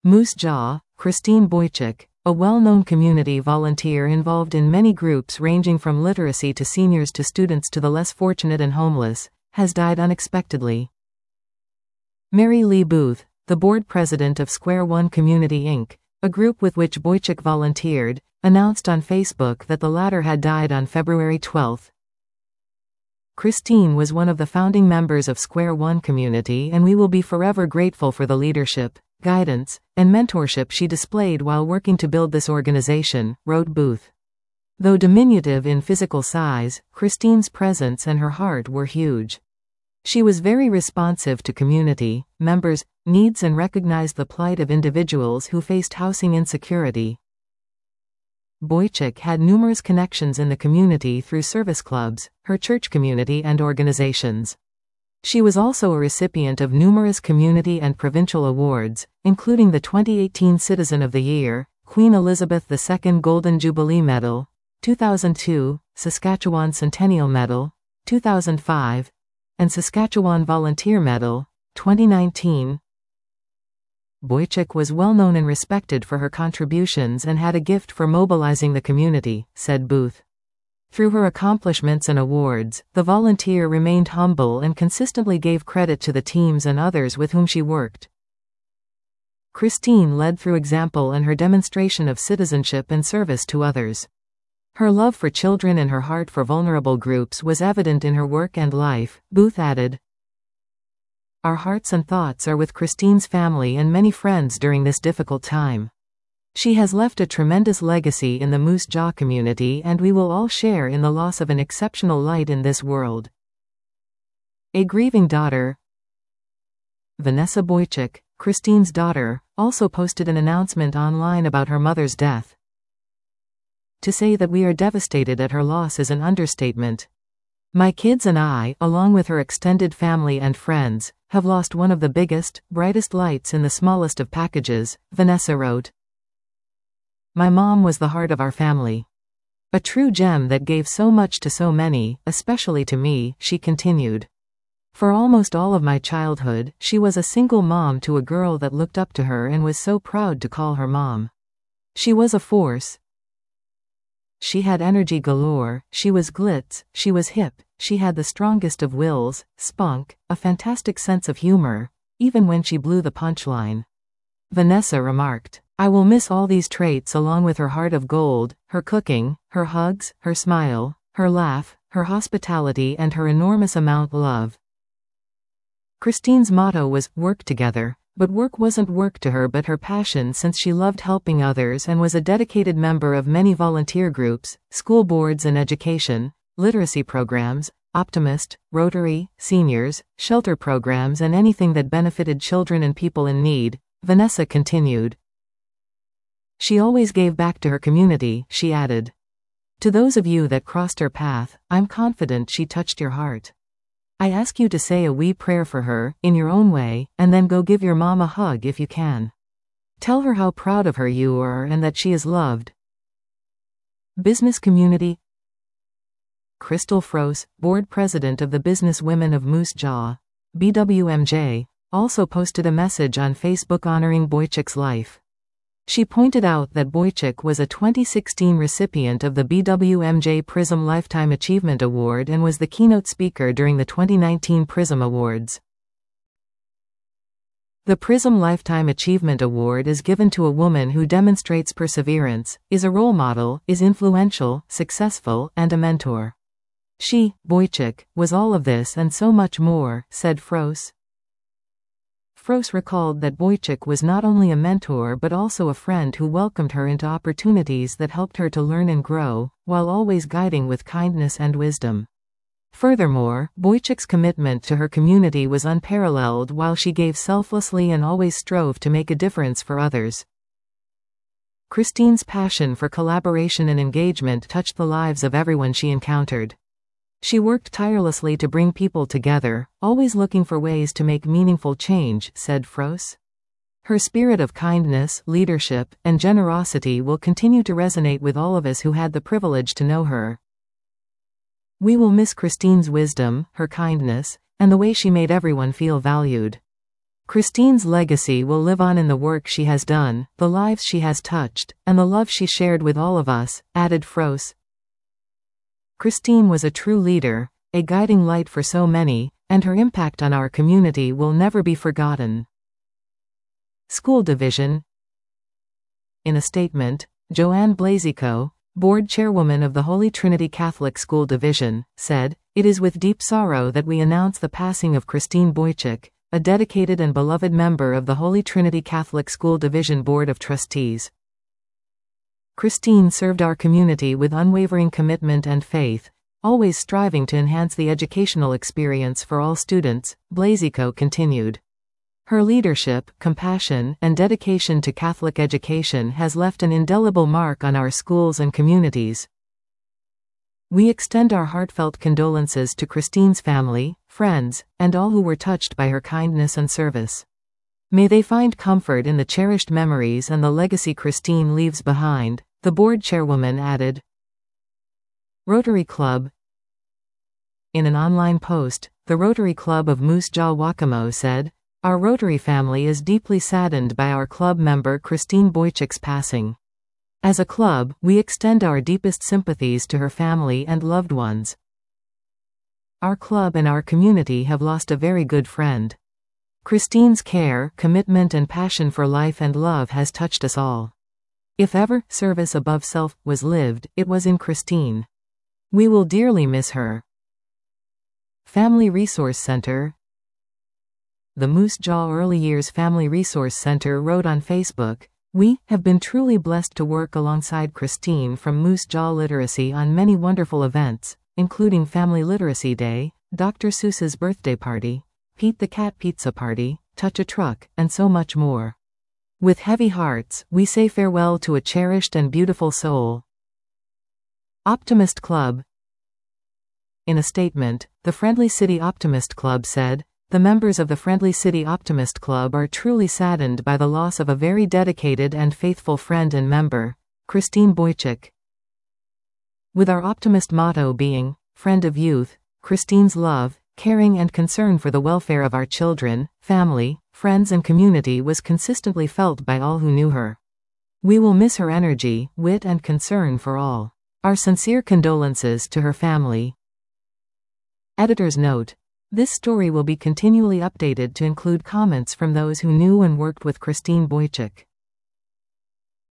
Moose Jaw, Christine Boychuk, a well-known community volunteer involved in many groups ranging from literacy to seniors to students to the less fortunate and homeless, has died unexpectedly. Mary Lee Booth, the board president of Square One Community Inc., a group with which Boychuk volunteered, announced on Facebook that the latter had died on February 12. Christine was one of the founding members of Square One Community, and we will be forever grateful for the leadership, guidance, and mentorship she displayed while working to build this organization, wrote Booth. Though diminutive in physical size, Christine's presence and her heart were huge. She was very responsive to community members' needs and recognized the plight of individuals who faced housing insecurity. Boychuk had numerous connections in the community through service clubs, her church community and organizations. She was also a recipient of numerous community and provincial awards, including the 2018 Citizen of the Year, Queen Elizabeth II Golden Jubilee Medal, 2002, Saskatchewan Centennial Medal, 2005, and Saskatchewan Volunteer Medal, 2019. Boychuk was well known and respected for her contributions and had a gift for mobilizing the community, said Booth. Through her accomplishments and awards, the volunteer remained humble and consistently gave credit to the teams and others with whom she worked. Christine led through example and her demonstration of citizenship and service to others. Her love for children and her heart for vulnerable groups was evident in her work and life, Booth added. Our hearts and thoughts are with Christine's family and many friends during this difficult time. She has left a tremendous legacy in the Moose Jaw community, and we will all share in the loss of an exceptional light in this world. A grieving daughter. Vanessa Boychuk, Christine's daughter, also posted an announcement online about her mother's death. To say that we are devastated at her loss is an understatement. My kids and I, along with her extended family and friends, have lost one of the biggest, brightest lights in the smallest of packages, Vanessa wrote. My mom was the heart of our family. A true gem that gave so much to so many, especially to me, she continued. For almost all of my childhood, she was a single mom to a girl that looked up to her and was so proud to call her mom. She was a force. She had energy galore, she was glitz, she was hip, she had the strongest of wills, spunk, a fantastic sense of humor, even when she blew the punchline. Vanessa remarked, I will miss all these traits along with her heart of gold, her cooking, her hugs, her smile, her laugh, her hospitality and her enormous amount of love. Christine's motto was, work together. But work wasn't work to her but her passion, since she loved helping others and was a dedicated member of many volunteer groups, school boards and education, literacy programs, Optimist, Rotary, seniors, shelter programs and anything that benefited children and people in need, Vanessa continued. She always gave back to her community, she added. To those of you that crossed her path, I'm confident she touched your heart. I ask you to say a wee prayer for her, in your own way, and then go give your mom a hug if you can. Tell her how proud of her you are and that she is loved. Business community. Crystal Froese, board president of the Business Women of Moose Jaw, BWMJ, also posted a message on Facebook honoring Boychuk's life. She pointed out that Boychuk was a 2016 recipient of the BWMJ Prism Lifetime Achievement Award and was the keynote speaker during the 2019 Prism Awards. The Prism Lifetime Achievement Award is given to a woman who demonstrates perseverance, is a role model, is influential, successful, and a mentor. She, Boychuk, was all of this and so much more, said Froese. Froese recalled that Boychuk was not only a mentor but also a friend who welcomed her into opportunities that helped her to learn and grow, while always guiding with kindness and wisdom. Furthermore, Boychuk's commitment to her community was unparalleled, while she gave selflessly and always strove to make a difference for others. Christine's passion for collaboration and engagement touched the lives of everyone she encountered. She worked tirelessly to bring people together, always looking for ways to make meaningful change, said Froese. Her spirit of kindness, leadership, and generosity will continue to resonate with all of us who had the privilege to know her. We will miss Christine's wisdom, her kindness, and the way she made everyone feel valued. Christine's legacy will live on in the work she has done, the lives she has touched, and the love she shared with all of us," added Froese. Christine was a true leader, a guiding light for so many, and her impact on our community will never be forgotten. School Division. In a statement, Joanne Blazico, board chairwoman of the Holy Trinity Catholic School Division, said, "It is with deep sorrow that we announce the passing of Christine Boychuk, a dedicated and beloved member of the Holy Trinity Catholic School Division Board of Trustees. Christine served our community with unwavering commitment and faith, always striving to enhance the educational experience for all students," Blazico continued. Her leadership, compassion, and dedication to Catholic education has left an indelible mark on our schools and communities. We extend our heartfelt condolences to Christine's family, friends, and all who were touched by her kindness and service. May they find comfort in the cherished memories and the legacy Christine leaves behind, the board chairwoman added. Rotary Club. In an online post, the Rotary Club of Moose Jaw Wakamo said, "Our Rotary family is deeply saddened by our club member Christine Boychuk's passing. As a club, we extend our deepest sympathies to her family and loved ones. Our club and our community have lost a very good friend. Christine's care, commitment and passion for life and love has touched us all. If ever service above self was lived, it was in Christine. We will dearly miss her." Family Resource Center. The Moose Jaw Early Years Family Resource Center wrote on Facebook, "We have been truly blessed to work alongside Christine from Moose Jaw Literacy on many wonderful events, including Family Literacy Day, Dr. Seuss's birthday party, Pete the Cat Pizza Party, Touch a Truck, and so much more. With heavy hearts, we say farewell to a cherished and beautiful soul." Optimist Club. In a statement, the Friendly City Optimist Club said, "The members of the Friendly City Optimist Club are truly saddened by the loss of a very dedicated and faithful friend and member, Christine Boychuk. With our optimist motto being, Friend of Youth, Christine's love, caring and concern for the welfare of our children, family, friends and community was consistently felt by all who knew her. We will miss her energy, wit and concern for all. Our sincere condolences to her family." Editor's note: this story will be continually updated to include comments from those who knew and worked with Christine Boychuk.